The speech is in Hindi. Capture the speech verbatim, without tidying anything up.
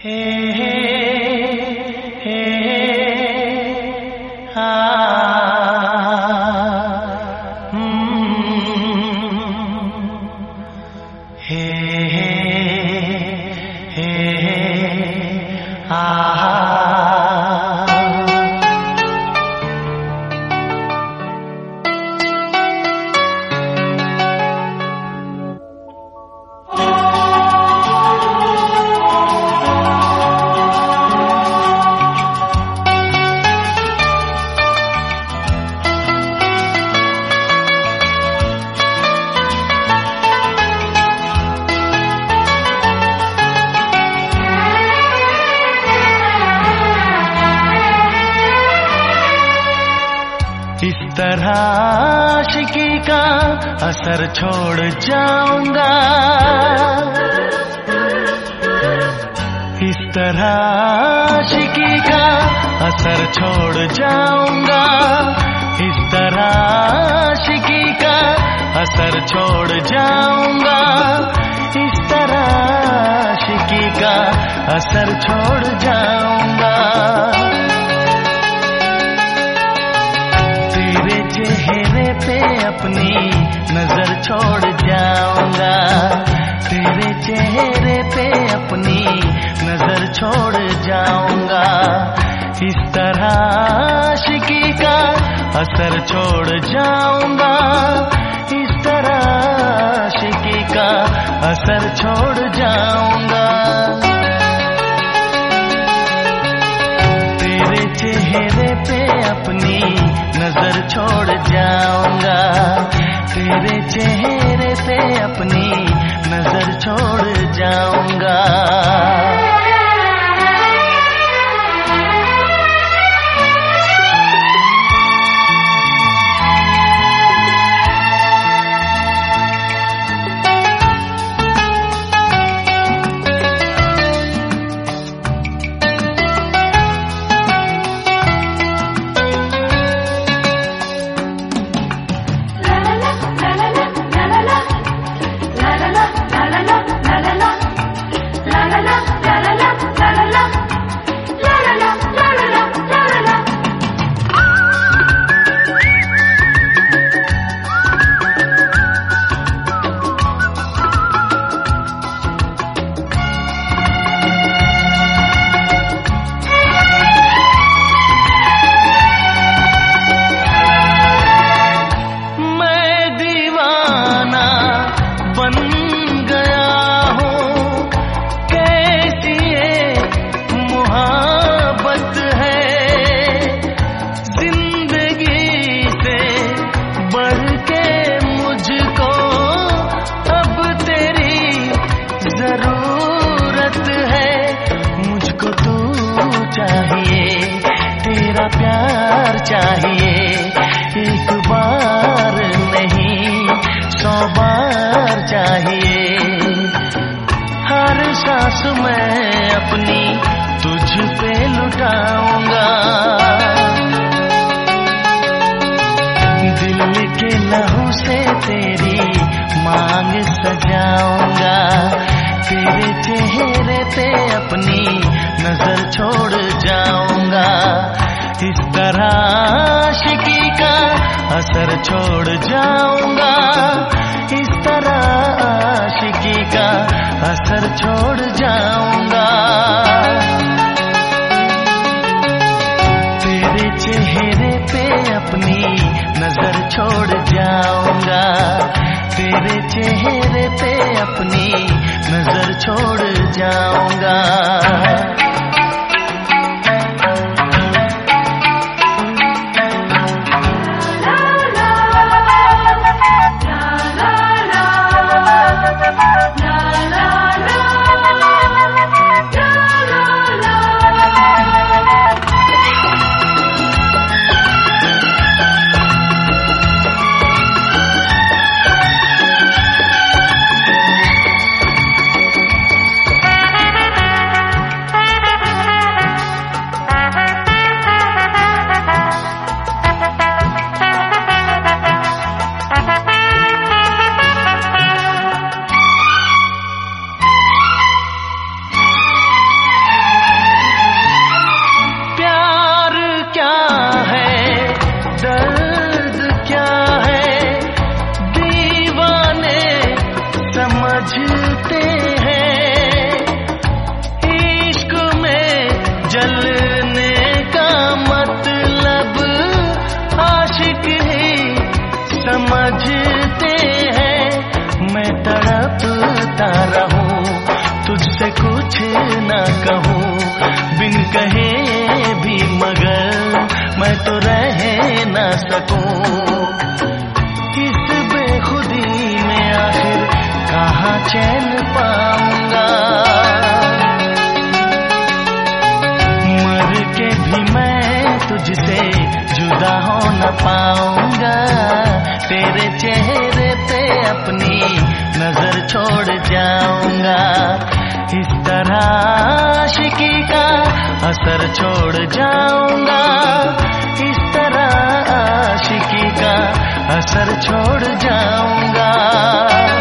हे हे हे आ हे हे आ इस तरह आशिकी का असर छोड़ जाऊंगा, इस तरह आशिकी का असर छोड़ जाऊंगा, इस तरह आशिकी का असर छोड़ जाऊंगा, इस तरह आशिकी का असर छोड़ जाऊंगा। चेहरे पे अपनी नजर छोड़ जाऊंगा, तेरे चेहरे पे अपनी नजर छोड़ जाऊंगा, इस तरह आशिकी का असर छोड़ जाऊंगा, इस तरह आशिकी का असर छोड़ जाऊंगा। तेरे चेहरे पे अपनी नजर छोड़ जाऊंगा, तेरे चेहरे पे अपनी नजर छोड़ जाऊंगा। प्यार चाहिए एक बार नहीं सौ बार चाहिए, हर सांस मैं अपनी तुझ पे लुटाऊंगा, दिल के लहू से तेरी मांग सजाऊंगा, तेरे चेहरे पे अपनी नजर छोड़ जाऊंगा, इस तरह आशिकी का असर छोड़ जाऊंगा, इस तरह आशिकी का असर छोड़ जाऊंगा। तेरे चेहरे पे अपनी नजर छोड़ जाऊंगा, तेरे चेहरे पे अपनी नजर छोड़ जाऊंगा। कहे भी मगर मैं तो रह न सकूं। इस बेखुदी में आखिर कहाँ चैन पाऊंगा। मर के भी मैं तुझसे जुदा हो न पाऊंगा। तेरे चेहरे पे अपनी नजर छोड़ जाऊंगा। इस तरह आशिकी का असर छोड़ जाऊंगा। इस तरह आशिकी का असर छोड़ जाऊंगा।